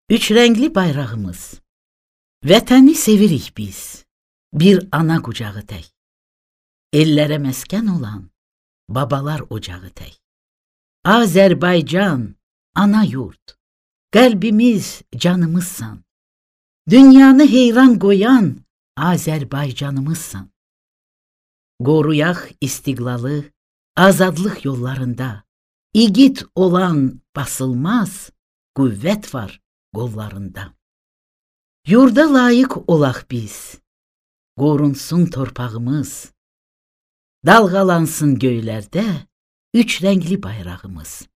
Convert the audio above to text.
Üç renkli bayrağımız. Vətəni sevirik biz, bir ana qucağı tək. Ellərə məskən olan babalar ocağı tək. Azərbaycan, ana yurt, qəlbimiz, canımızsan. Dünyanı heyran qoyan Azərbaycanımızsan. Qoruyaq istiqlalı, azadlıq yollarında. İgid olan basılmaz, qüvvət var qollarında. Yurda layiq olaq biz, qorunsun torpağımız. Dalğalansın göylərdə üç rəngli bayrağımız.